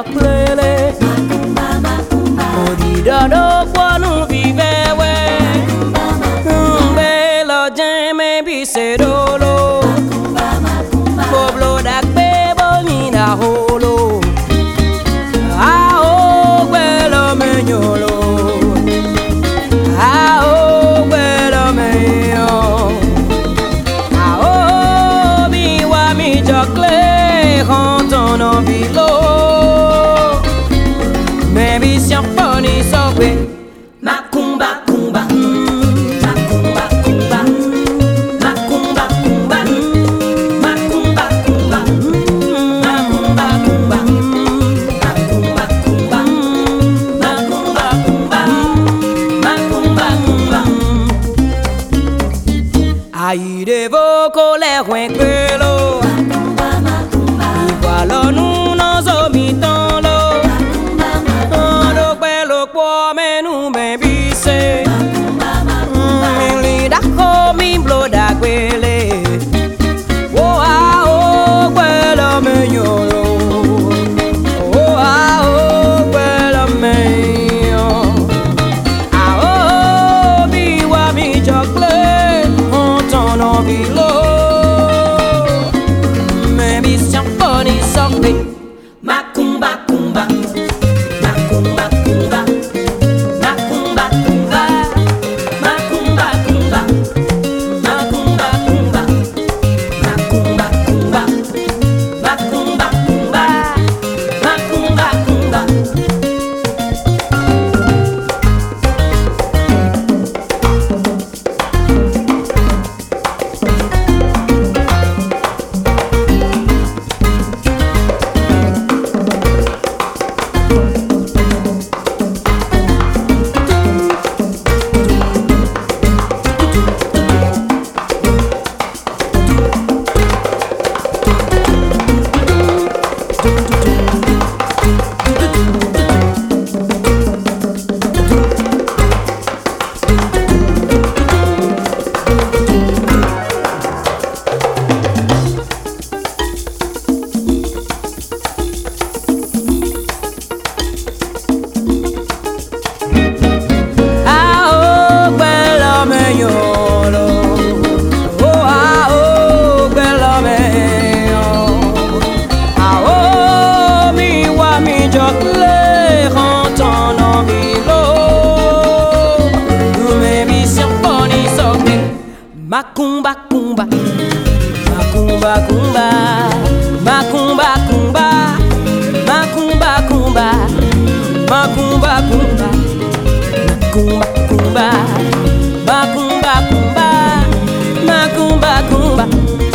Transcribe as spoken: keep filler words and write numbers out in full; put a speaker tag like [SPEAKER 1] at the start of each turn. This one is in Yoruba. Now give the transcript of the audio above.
[SPEAKER 1] plele.
[SPEAKER 2] Macumba, macumba.
[SPEAKER 1] Odida do kwanu vivewe. Mbelo jeme bisedolo.
[SPEAKER 2] Macumba, macumba.
[SPEAKER 1] Boblo dak bebo mina holo. Aho gwelo menyolo. Aho gwelo meyo. Aho biwa mi jokle quand on en vilo. Maybe symphony so great.
[SPEAKER 2] Macumba, cumba. Macumba, cumba. Macumba, cumba. Macumba, cumba. Macumba, cumba. Macumba, cumba. Macumba, cumba. Macumba, cumba.
[SPEAKER 1] Aïe de vos colères, quelo.
[SPEAKER 2] Macumba, macumba.
[SPEAKER 1] Igual nous nos omitons l'eau. Lo quello può menu me bise. Mi da come blo da quelle. Oh ah oh quello meglio. Oh ah oh quello meglio. Ah oh mi wa mi chocolate. On ton ovilo. Maybe symphony something.
[SPEAKER 2] Macumba, cumba. Macumba, cumba. Macumba, cumba. Macumba, cumba. Macumba, cumba. Macumba, cumba. Macumba, cumba. Macumba, cumba.
[SPEAKER 1] Macumba, cumba, macumba, cumba, macumba, cumba, macumba, cumba, macumba, cumba, macumba, cumba, macumba, cumba, macumba, cumba.